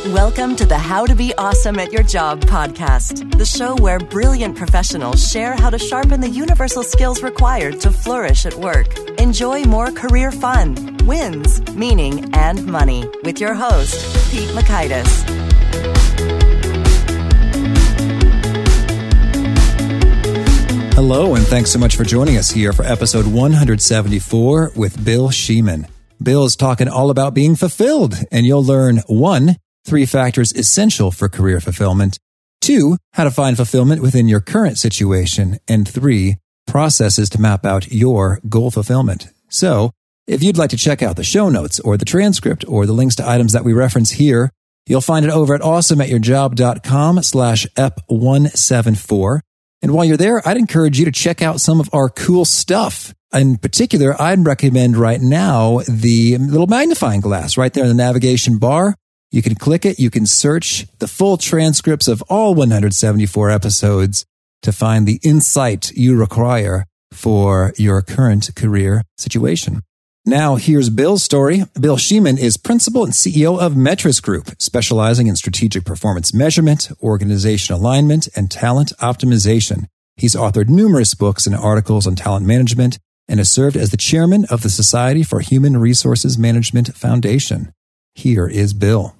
Welcome to the How to Be Awesome at Your Job podcast, the show where brilliant professionals share how to sharpen the universal skills required to flourish at work. Enjoy more career fun, wins, meaning, and money with your host, Pete Mockaitis. Hello, and thanks so much for joining us here for episode 174 with Bill Sheeman. Bill is talking all about being fulfilled, and you'll learn 1, 3 factors essential for career fulfillment, 2, how to find fulfillment within your current situation, and 3, processes to map out your goal fulfillment. So, if you'd like to check out the show notes or the transcript or the links to items that we reference here, you'll find it over at awesomeatyourjob.com/ep174. And while you're there, I'd encourage you to check out some of our cool stuff. In particular, I'd recommend right now the little magnifying glass right there in the navigation bar. You can click it. You can search the full transcripts of all 174 episodes to find the insight you require for your current career situation. Now, here's Bill's story. Bill Sheeman is principal and CEO of Metris Group, specializing in strategic performance measurement, organization alignment, and talent optimization. He's authored numerous books and articles on talent management and has served as the chairman of the Society for Human Resources Management Foundation. Here is Bill.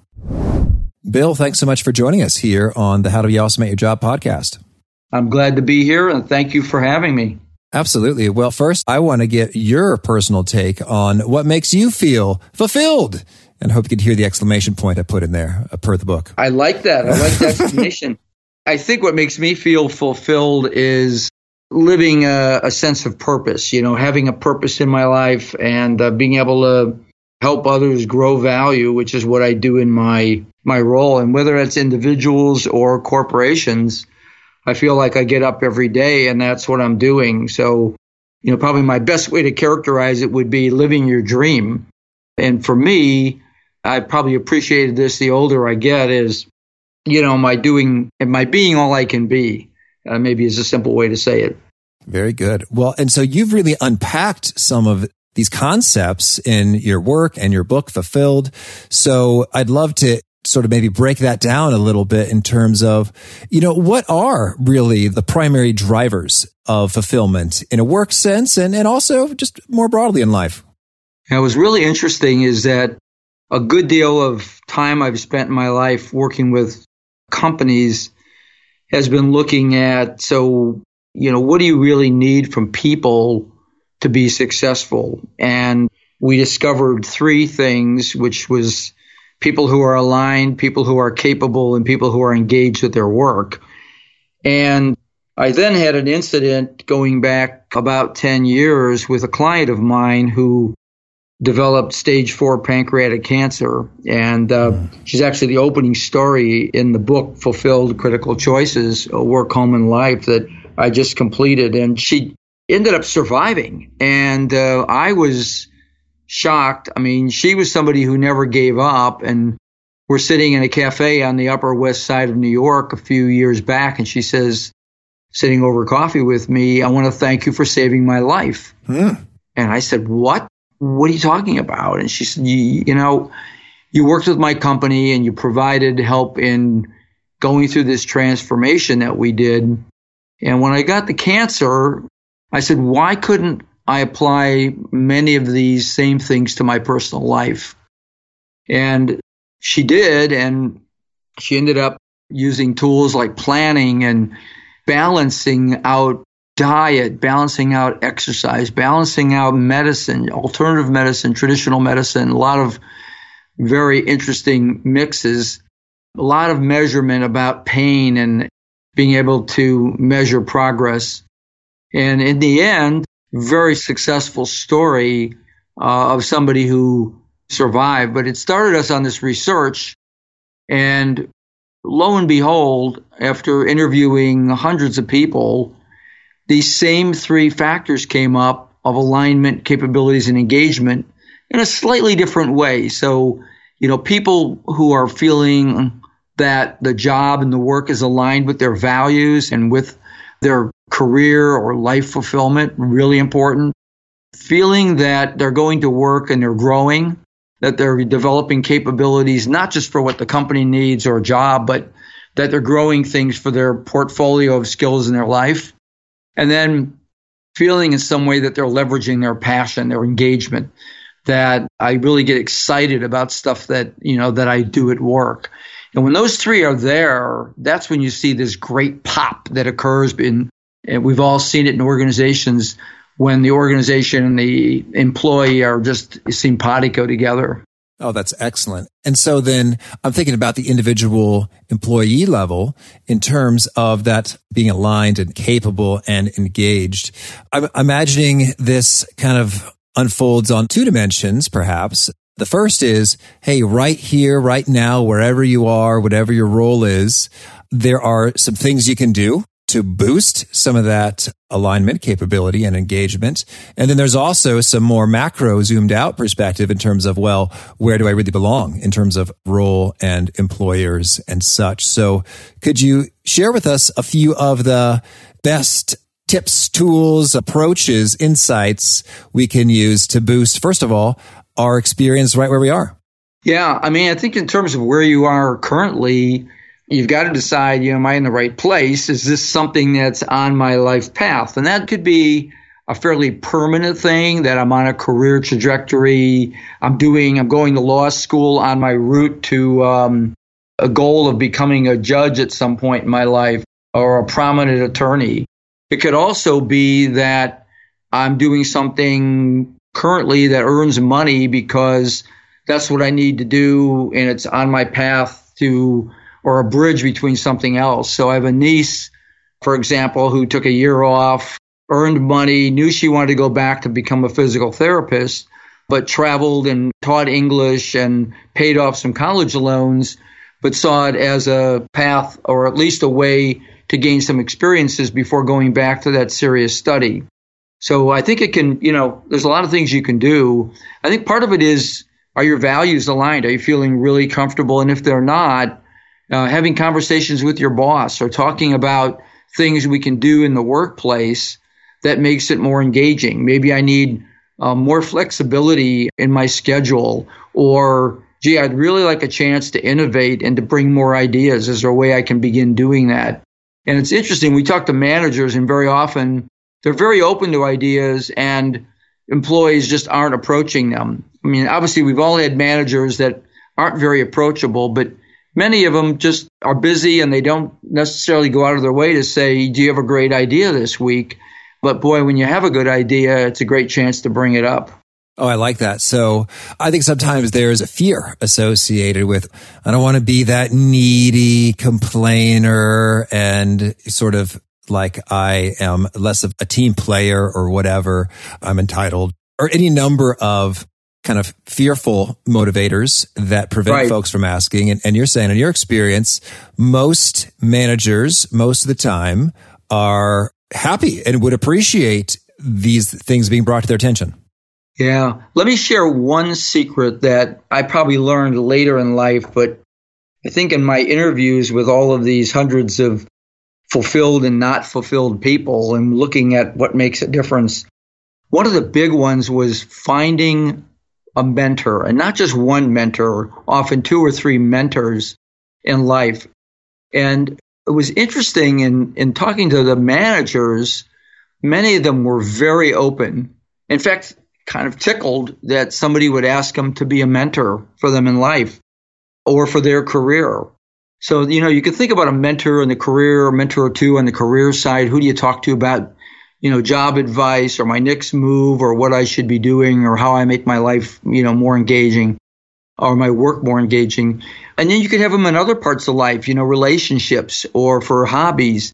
Bill, thanks so much for joining us here on the How to Be Awesome at Your Job podcast. I'm glad to be here, and thank you for having me. Absolutely. Well, first, I want to get your personal take on what makes you feel fulfilled. And I hope you could hear the exclamation point I put in there per the book. I like that. I like the explanation. I think what makes me feel fulfilled is living a sense of purpose, having a purpose in my life and being able to help others grow value, which is what I do in my role. And whether it's individuals or corporations, I feel like I get up every day and that's what I'm doing. So, probably my best way to characterize it would be living your dream. And for me, I probably appreciated this the older I get is, my being all I can be, maybe is a simple way to say it. Very good. Well, and so you've really unpacked some of these concepts in your work and your book, Fulfilled. So I'd love to sort of maybe break that down a little bit in terms of, what are really the primary drivers of fulfillment in a work sense and also just more broadly in life? And what's really interesting is that a good deal of time I've spent in my life working with companies has been looking at, what do you really need from people to be successful? And we discovered 3 things, which was people who are aligned, people who are capable, and people who are engaged with their work. And I then had an incident going back about 10 years with a client of mine who developed stage 4 pancreatic cancer. And she's actually the opening story in the book, Fulfilled: Critical Choices, Work, Home, and Life, that I just completed. And she ended up surviving. And I was shocked. I mean, she was somebody who never gave up. And we're sitting in a cafe on the Upper West Side of New York a few years back. And she says, sitting over coffee with me, "I want to thank you for saving my life." And I said, "What? What are you talking about?" And she said, you worked with my company and you provided help in going through this transformation that we did. And when I got the cancer, I said, why couldn't I apply many of these same things to my personal life? And she did, and she ended up using tools like planning and balancing out diet, balancing out exercise, balancing out medicine, alternative medicine, traditional medicine, a lot of very interesting mixes, a lot of measurement about pain and being able to measure progress. And in the end, very successful story of somebody who survived. But it started us on this research. And lo and behold, after interviewing hundreds of people, these same 3 factors came up of alignment, capabilities, and engagement in a slightly different way. So, people who are feeling that the job and the work is aligned with their values and with their career or life fulfillment, really important. Feeling that they're going to work and they're growing, that they're developing capabilities, not just for what the company needs or a job, but that they're growing things for their portfolio of skills in their life. And then feeling in some way that they're leveraging their passion, their engagement, that I really get excited about stuff that, that I do at work. And when those three are there, that's when you see this great pop that occurs and we've all seen it in organizations when the organization and the employee are just simpatico together. Oh, that's excellent. And so then I'm thinking about the individual employee level in terms of that being aligned and capable and engaged. I'm imagining this kind of unfolds on two dimensions, perhaps. The first is, hey, right here, right now, wherever you are, whatever your role is, there are some things you can do to boost some of that alignment capability and engagement. And then there's also some more macro zoomed out perspective in terms of, well, where do I really belong in terms of role and employers and such. So could you share with us a few of the best tips, tools, approaches, insights we can use to boost, first of all, our experience right where we are? Yeah, I think in terms of where you are currently, you've got to decide, am I in the right place? Is this something that's on my life path? And that could be a fairly permanent thing, that I'm on a career trajectory. I'm going to law school on my route to a goal of becoming a judge at some point in my life or a prominent attorney. It could also be that I'm doing something currently that earns money because that's what I need to do and it's on my path to, or a bridge between something else. So I have a niece, for example, who took a year off, earned money, knew she wanted to go back to become a physical therapist, but traveled and taught English and paid off some college loans, but saw it as a path or at least a way to gain some experiences before going back to that serious study. So I think it can, there's a lot of things you can do. I think part of it is, are your values aligned? Are you feeling really comfortable? And if they're not, having conversations with your boss or talking about things we can do in the workplace that makes it more engaging. Maybe I need more flexibility in my schedule, or, gee, I'd really like a chance to innovate and to bring more ideas. Is there a way I can begin doing that? And it's interesting. We talk to managers, and very often they're very open to ideas and employees just aren't approaching them. Obviously, we've all had managers that aren't very approachable, but many of them just are busy and they don't necessarily go out of their way to say, do you have a great idea this week? But boy, when you have a good idea, it's a great chance to bring it up. Oh, I like that. So I think sometimes there's a fear associated with, I don't want to be that needy complainer and sort of like I am less of a team player or whatever. I'm entitled, or any number of kind of fearful motivators that prevent folks from asking. And you're saying in your experience, most managers, most of the time, are happy and would appreciate these things being brought to their attention. Yeah. Let me share one secret that I probably learned later in life, but I think in my interviews with all of these hundreds of fulfilled and not fulfilled people and looking at what makes a difference, one of the big ones was finding a mentor, and not just one mentor, often two or three mentors in life. And it was interesting in talking to the managers, many of them were very open. In fact, kind of tickled that somebody would ask them to be a mentor for them in life or for their career. So, you can think about a mentor in the career, a mentor or two on the career side. Who do you talk to about, job advice or my next move or what I should be doing or how I make my life, more engaging or my work more engaging. And then you could have them in other parts of life, relationships or for hobbies.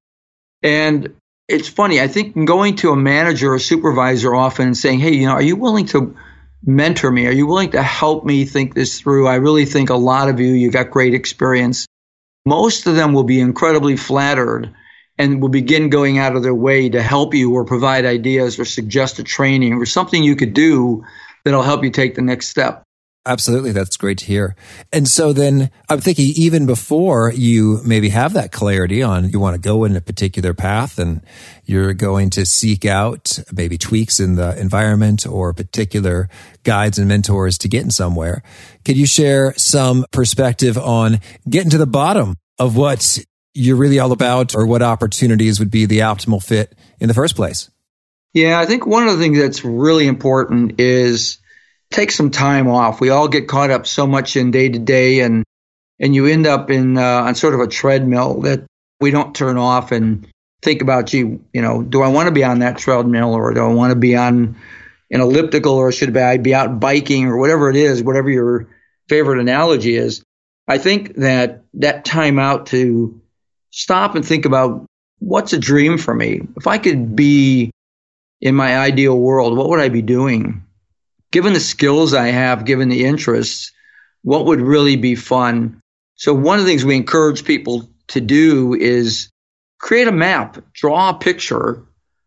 And it's funny, I think going to a manager or supervisor often and saying, hey, are you willing to mentor me? Are you willing to help me think this through? I really think a lot of you got great experience. Most of them will be incredibly flattered and will begin going out of their way to help you or provide ideas or suggest a training or something you could do that'll help you take the next step. Absolutely. That's great to hear. And so then I'm thinking even before you maybe have that clarity on you want to go in a particular path and you're going to seek out maybe tweaks in the environment or particular guides and mentors to get in somewhere. Could you share some perspective on getting to the bottom of what you're really all about or what opportunities would be the optimal fit in the first place? Yeah, I think one of the things that's really important is take some time off. We all get caught up so much in day to day, and you end up on sort of a treadmill that we don't turn off and think about, do I want to be on that treadmill, or do I want to be on an elliptical, or should I be out biking, or whatever it is, whatever your favorite analogy is. I think that time out to stop and think about what's a dream for me. If I could be in my ideal world, what would I be doing? Given the skills I have, given the interests, what would really be fun? So one of the things we encourage people to do is create a map, draw a picture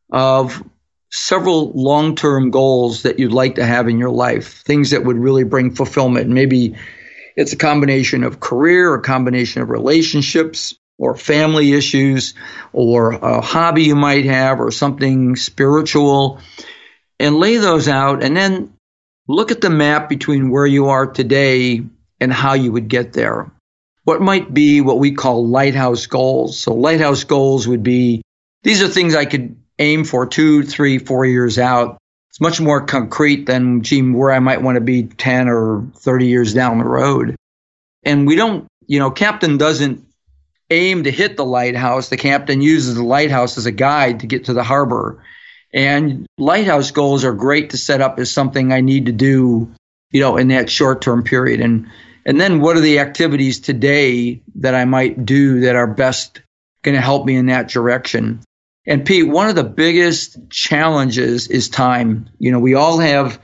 of several long-term goals that you'd like to have in your life, things that would really bring fulfillment. Maybe it's a combination of career, a combination of relationships, or family issues, or a hobby you might have, or something spiritual, and lay those out, and then look at the map between where you are today and how you would get there. What might be what we call lighthouse goals? So lighthouse goals would be, these are things I could aim for 2, 3, 4 years out. It's much more concrete than, where I might want to be 10 or 30 years down the road. And we don't, captain doesn't aim to hit the lighthouse. The captain uses the lighthouse as a guide to get to the harbor. And lighthouse goals are great to set up as something I need to do, in that short-term period. And then what are the activities today that I might do that are best going to help me in that direction? And Pete, one of the biggest challenges is time. We all have,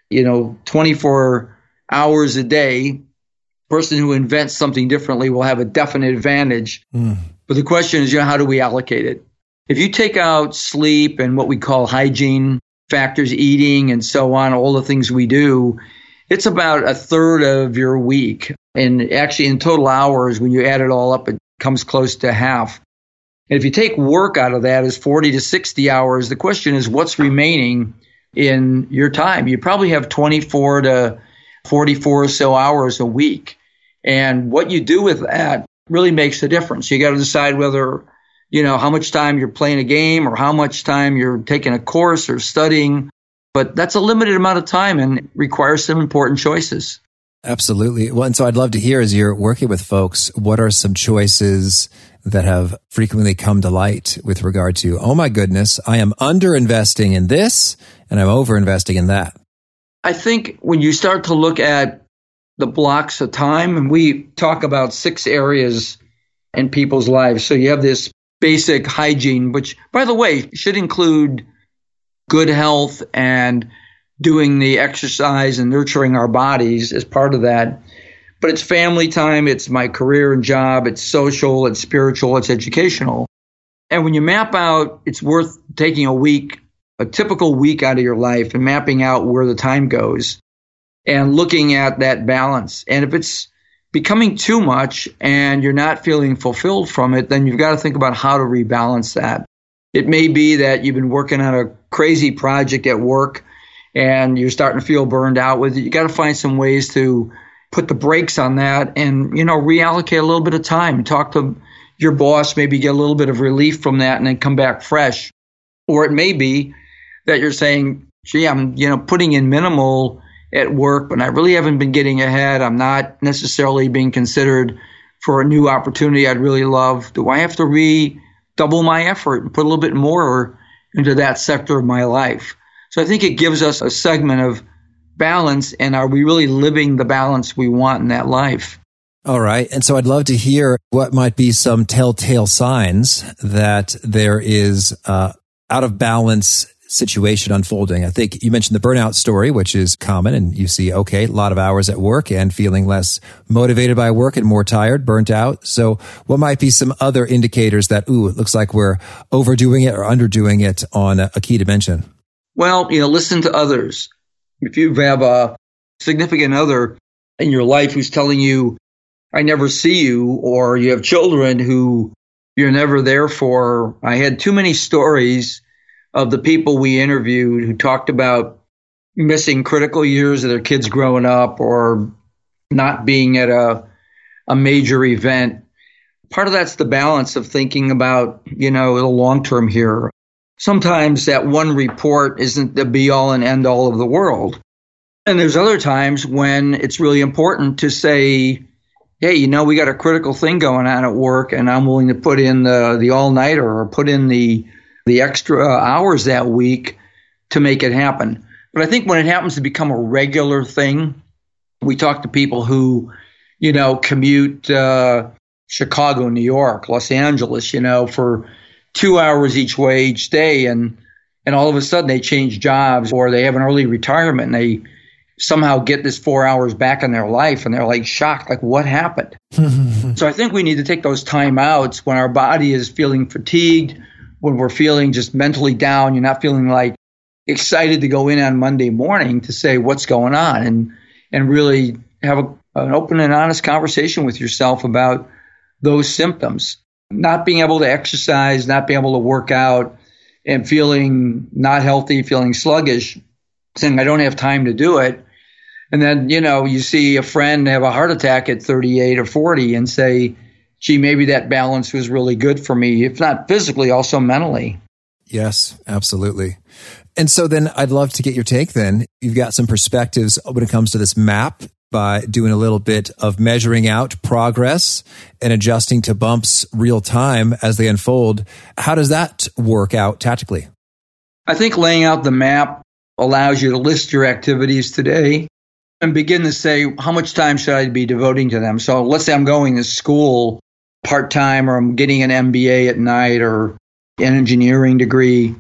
24 hours a day. Person who invents something differently will have a definite advantage. But the question is, how do we allocate it? If you take out sleep and what we call hygiene factors, eating and so on, all the things we do, it's about a third of your week. And actually in total hours, when you add it all up, it comes close to half. And if you take work out of that as 40 to 60 hours, the question is what's remaining in your time? You probably have 24 to 44 or so hours a week. And what you do with that really makes a difference. You got to decide whether how much time you're playing a game or how much time you're taking a course or studying. But that's a limited amount of time and requires some important choices. Absolutely. Well, and so I'd love to hear, as you're working with folks, what are some choices that have frequently come to light with regard to, oh my goodness, I am under-investing in this and I'm over-investing in that? I think when you start to look at the blocks of time, and we talk about 6 areas in people's lives. So you have this basic hygiene, which, by the way, should include good health and doing the exercise and nurturing our bodies as part of that. But it's family time, it's my career and job, it's social, it's spiritual, it's educational. And when you map out, it's worth taking a typical week out of your life and mapping out where the time goes and looking at that balance. And if it's becoming too much and you're not feeling fulfilled from it, then you've got to think about how to rebalance that. It may be that you've been working on a crazy project at work and you're starting to feel burned out with it. You got to find some ways to put the brakes on that and, reallocate a little bit of time. Talk to your boss, maybe get a little bit of relief from that and then come back fresh. Or it may be that you're saying, gee, I'm, putting in minimal at work, but I really haven't been getting ahead. I'm not necessarily being considered for a new opportunity I'd really love. Do I have to redouble my effort and put a little bit more into that sector of my life? So I think it gives us a segment of balance, and are we really living the balance we want in that life? All right. And so I'd love to hear what might be some telltale signs that there is out of balance situation unfolding. I think you mentioned the burnout story, which is common, and you see, okay, a lot of hours at work and feeling less motivated by work and more tired, burnt out. So what might be some other indicators that, it looks like we're overdoing it or underdoing it on a key dimension? Well, listen to others. If you have a significant other in your life who's telling you, I never see you, or you have children who you're never there for. I had too many stories of the people we interviewed who talked about missing critical years of their kids growing up or not being at a major event. Part of that's the balance of thinking about, the long term here. Sometimes that one report isn't the be all and end all of the world. And there's other times when it's really important to say, hey, we got a critical thing going on at work, and I'm willing to put in the all-nighter or put in the extra hours that week to make it happen. But I think when it happens to become a regular thing, we talk to people who, commute Chicago, New York, Los Angeles, for 2 hours each way each day, and all of a sudden they change jobs or they have an early retirement and they somehow get this 4 hours back in their life, and they're like shocked, like what happened? So I think we need to take those time outs when our body is feeling fatigued, when we're feeling just mentally down, you're not feeling like excited to go in on Monday morning, to say what's going on and really have an open and honest conversation with yourself about those symptoms. Not being able to exercise, not being able to work out, and feeling not healthy, feeling sluggish, saying I don't have time to do it. And then, you see a friend have a heart attack at 38 or 40 and say, gee, maybe that balance was really good for me, if not physically, also mentally. Yes, absolutely. And so then I'd love to get your take then. You've got some perspectives when it comes to this MAP by doing a little bit of measuring out progress and adjusting to bumps real time as they unfold. How does that work out tactically? I think laying out the MAP allows you to list your activities today and begin to say, how much time should I be devoting to them? So let's say I'm going to school part-time, or I'm getting an MBA at night, or an engineering degree.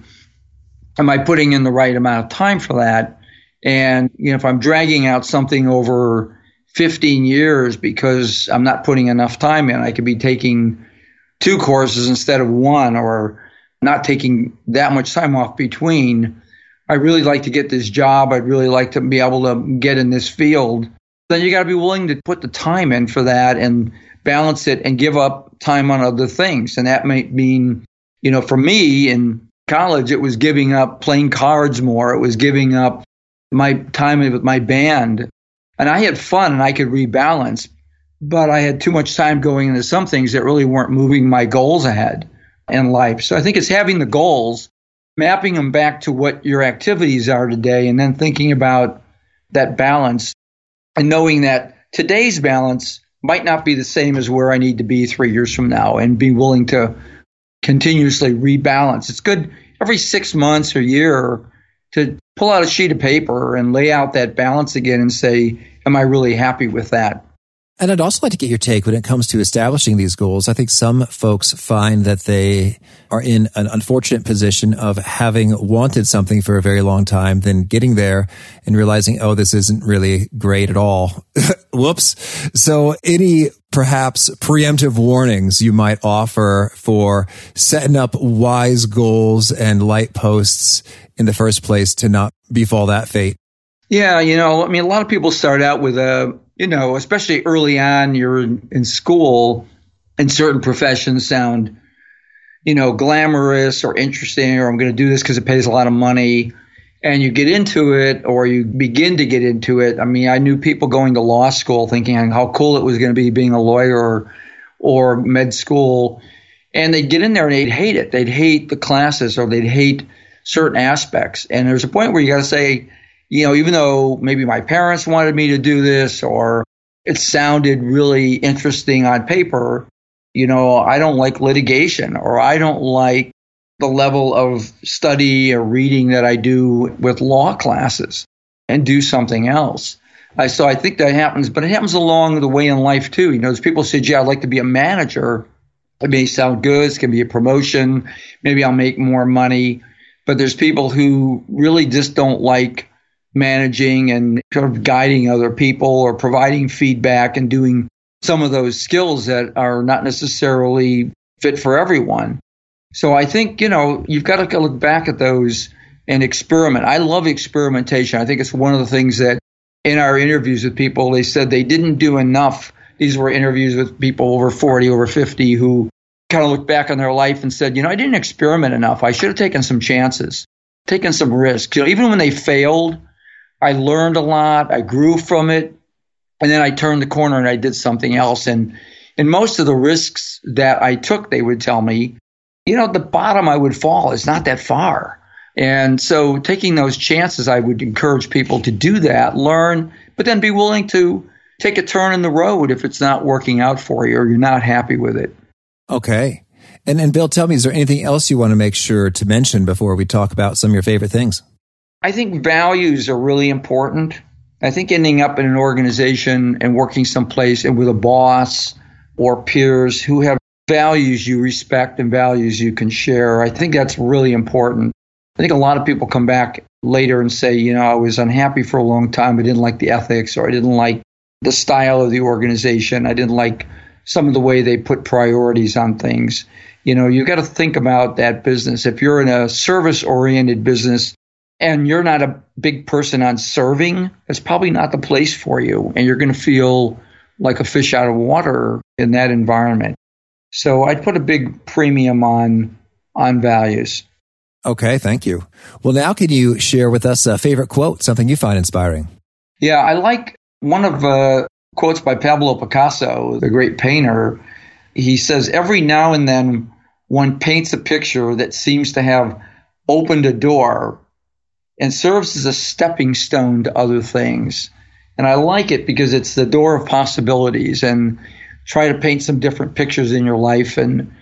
Am I putting in the right amount of time for that? And if I'm dragging out something over 15 years because I'm not putting enough time in, I could be taking 2 courses instead of 1, or not taking that much time off between. I really like to get this job. I'd really like to be able to get in this field. Then you got to be willing to put the time in for that and balance it and give up time on other things. And that might mean, for me in college, it was giving up playing cards more. It was giving up my time with my band. And I had fun and I could rebalance, but I had too much time going into some things that really weren't moving my goals ahead in life. So I think it's having the goals, mapping them back to what your activities are today, and then thinking about that balance and knowing that today's balance might not be the same as where I need to be 3 years from now, and be willing to continuously rebalance. It's good every 6 months or year to pull out a sheet of paper and lay out that balance again and say, am I really happy with that? And I'd also like to get your take when it comes to establishing these goals. I think some folks find that they are in an unfortunate position of having wanted something for a very long time, then getting there and realizing, oh, this isn't really great at all. Whoops. So any perhaps preemptive warnings you might offer for setting up wise goals and light posts in the first place to not befall that fate? Yeah, a lot of people start out with especially early on, you're in school, and certain professions sound, glamorous or interesting, or I'm going to do this because it pays a lot of money. And you get into it, or you begin to get into it. I mean, I knew people going to law school thinking how cool it was going to be being a lawyer or med school. And they'd get in there and they'd hate it. They'd hate the classes, or they'd hate certain aspects. And there's a point where you got to say, even though maybe my parents wanted me to do this, or it sounded really interesting on paper, I don't like litigation, or I don't like the level of study or reading that I do with law classes, and do something else. So I think that happens, but it happens along the way in life too. There's people who say, gee, I'd like to be a manager. It may sound good. It can be a promotion. Maybe I'll make more money. But there's people who really just don't like managing and sort of guiding other people, or providing feedback and doing some of those skills that are not necessarily fit for everyone. So I think, you've got to look back at those and experiment. I love experimentation. I think it's one of the things that in our interviews with people, they said they didn't do enough. These were interviews with people over 40, over 50 who kind of looked back on their life and said, I didn't experiment enough. I should have taken some chances, taken some risks. Even when they failed, I learned a lot. I grew from it. And then I turned the corner and I did something else. And most of the risks that I took, they would tell me, the bottom I would fall is not that far. And so taking those chances, I would encourage people to do that, learn, but then be willing to take a turn in the road if it's not working out for you or you're not happy with it. Okay. And Bill, tell me, is there anything else you want to make sure to mention before we talk about some of your favorite things? I think values are really important. I think ending up in an organization and working someplace and with a boss or peers who have values you respect and values you can share, I think that's really important. I think a lot of people come back later and say, I was unhappy for a long time. I didn't like the ethics, or I didn't like the style of the organization. I didn't like some of the way they put priorities on things. You've got to think about that business. If you're in a service-oriented business and you're not a big person on serving, it's probably not the place for you. And you're going to feel like a fish out of water in that environment. So I'd put a big premium on values. Okay, thank you. Well, now can you share with us a favorite quote, something you find inspiring? Yeah, I like one of the quotes by Pablo Picasso, the great painter. He says, every now and then one paints a picture that seems to have opened a door and serves as a stepping stone to other things. And I like it because it's the door of possibilities, and try to paint some different pictures in your life.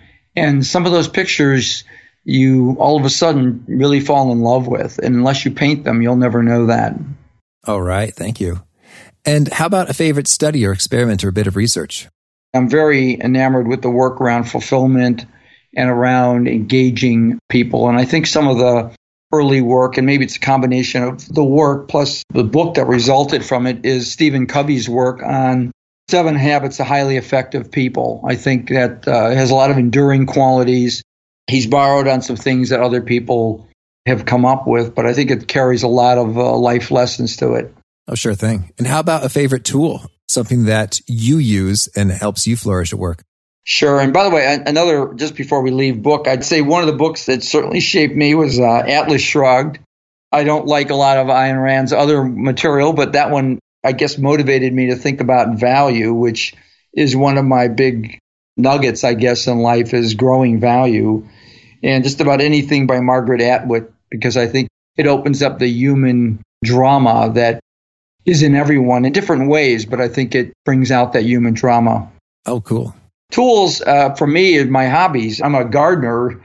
And some of those pictures you all of a sudden really fall in love with. And unless you paint them, you'll never know that. All right. Thank you. And how about a favorite study or experiment or a bit of research? I'm very enamored with the work around fulfillment and around engaging people. And I think some of the early work, and maybe it's a combination of the work plus the book that resulted from it, is Stephen Covey's work on 7 Habits of Highly Effective People. I think that has a lot of enduring qualities. He's borrowed on some things that other people have come up with, but I think it carries a lot of life lessons to it. Oh, sure thing. And how about a favorite tool, something that you use and helps you flourish at work? Sure. And by the way, another, just before we leave, book, I'd say one of the books that certainly shaped me was Atlas Shrugged. I don't like a lot of Ayn Rand's other material, but that one, I guess, motivated me to think about value, which is one of my big nuggets, I guess, in life, is growing value. And just about anything by Margaret Atwood, because I think it opens up the human drama that is in everyone in different ways, but I think it brings out that human drama. Oh, cool. Tools, for me, are my hobbies. I'm a gardener,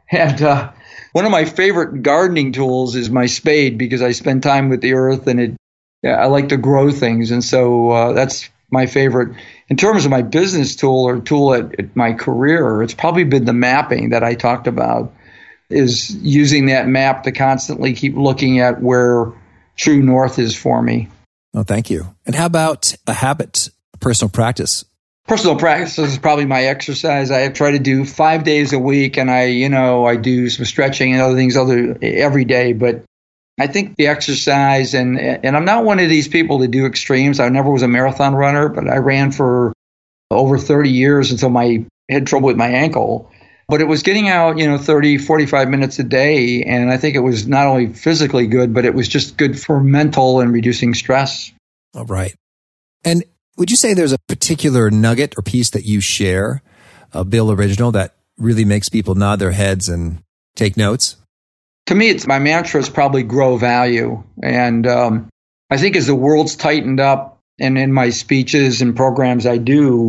and one of my favorite gardening tools is my spade, because I spend time with the earth, and I like to grow things, and so that's my favorite. In terms of my business tool or tool at my career, it's probably been the mapping that I talked about, is using that map to constantly keep looking at where true north is for me. Oh, thank you. And how about a habit, a personal practice? Personal practice is probably my exercise. I try to do 5 days a week, and I do some stretching and other things every day. But I think the exercise, and I'm not one of these people that do extremes. I never was a marathon runner, but I ran for over 30 years until I had trouble with my ankle. But it was getting out, 30, 45 minutes a day. And I think it was not only physically good, but it was just good for mental and reducing stress. All right. And would you say there's a particular nugget or piece that you share, a Bill original, that really makes people nod their heads and take notes? To me, my mantra is probably grow value. And I think as the world's tightened up, and in my speeches and programs I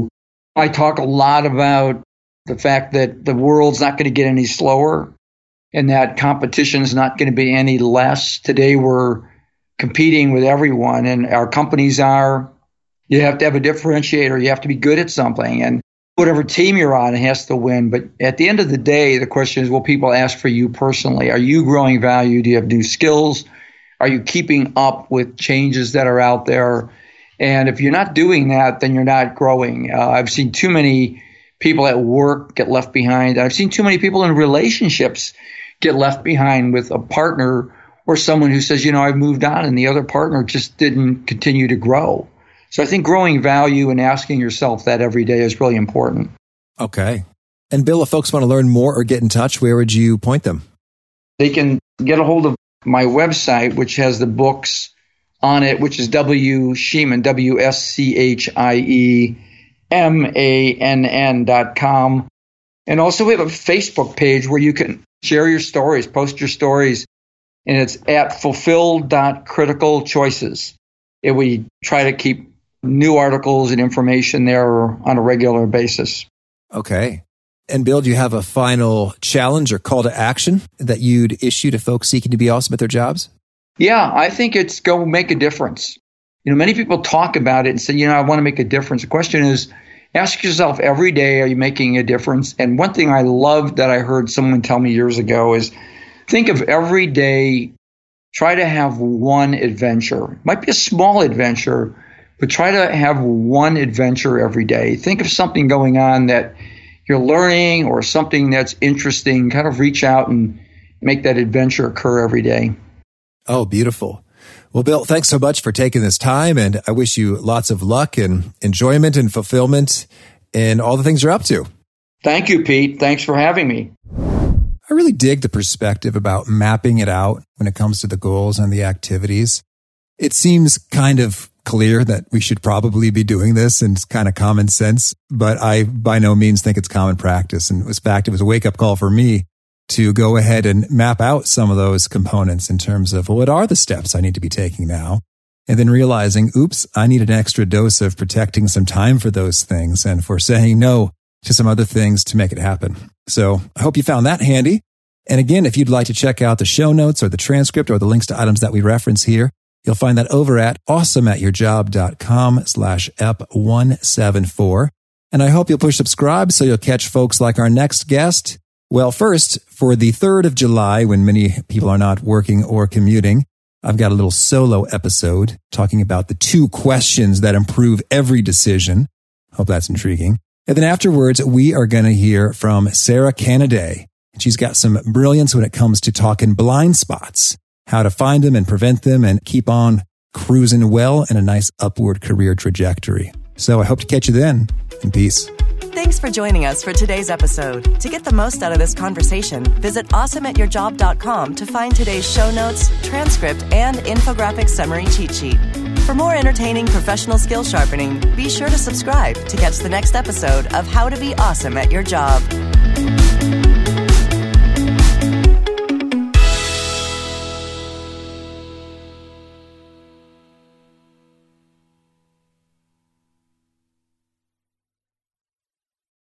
talk a lot about the fact that the world's not going to get any slower and that competition is not going to be any less. Today, we're competing with everyone, and our companies are. You have to have a differentiator. You have to be good at something. And whatever team you're on, it has to win. But at the end of the day, the question is, will people ask for you personally? Are you growing value? Do you have new skills? Are you keeping up with changes that are out there? And if you're not doing that, then you're not growing. I've seen too many people at work get left behind. I've seen too many people in relationships get left behind with a partner or someone who says, I've moved on and the other partner just didn't continue to grow. So I think growing value and asking yourself that every day is really important. Okay. And Bill, if folks want to learn more or get in touch, where would you point them? They can get a hold of my website, which has the books on it, which is W. Schiemann, WSCHIEMANN.com. And also we have a Facebook page where you can share your stories, post your stories, and it's at fulfilled.criticalchoices. And we try to keep new articles and information there on a regular basis. Okay. And Bill, do you have a final challenge or call to action that you'd issue to folks seeking to be awesome at their jobs? Yeah, I think it's go make a difference. Many people talk about it and say, I want to make a difference. The question is, ask yourself every day, are you making a difference? And one thing I love that I heard someone tell me years ago is think of every day, try to have one adventure. It might be a small adventure, but try to have one adventure every day. Think of something going on that you're learning or something that's interesting. Kind of reach out and make that adventure occur every day. Oh, beautiful. Well, Bill, thanks so much for taking this time, and I wish you lots of luck and enjoyment and fulfillment in all the things you're up to. Thank you, Pete. Thanks for having me. I really dig the perspective about mapping it out when it comes to the goals and the activities. It seems kind of clear that we should probably be doing this, and it's kind of common sense, but I by no means think it's common practice. And in fact, it was a wake-up call for me to go ahead and map out some of those components in terms of, what are the steps I need to be taking now? And then realizing, oops, I need an extra dose of protecting some time for those things and for saying no to some other things to make it happen. So I hope you found that handy. And again, if you'd like to check out the show notes or the transcript or the links to items that we reference here, you'll find that over at awesomeatyourjob.com/ep174. And I hope you'll push subscribe so you'll catch folks like our next guest. Well, first, for the 3rd of July, when many people are not working or commuting, I've got a little solo episode talking about the 2 questions that improve every decision. Hope that's intriguing. And then afterwards, we are going to hear from Sarah Canaday. She's got some brilliance when it comes to talking blind spots, how to find them and prevent them and keep on cruising well in a nice upward career trajectory. So I hope to catch you then. And peace. Thanks for joining us for today's episode. To get the most out of this conversation, visit awesomeatyourjob.com to find today's show notes, transcript, and infographic summary cheat sheet. For more entertaining professional skill sharpening, be sure to subscribe to catch the next episode of How to Be Awesome at Your Job.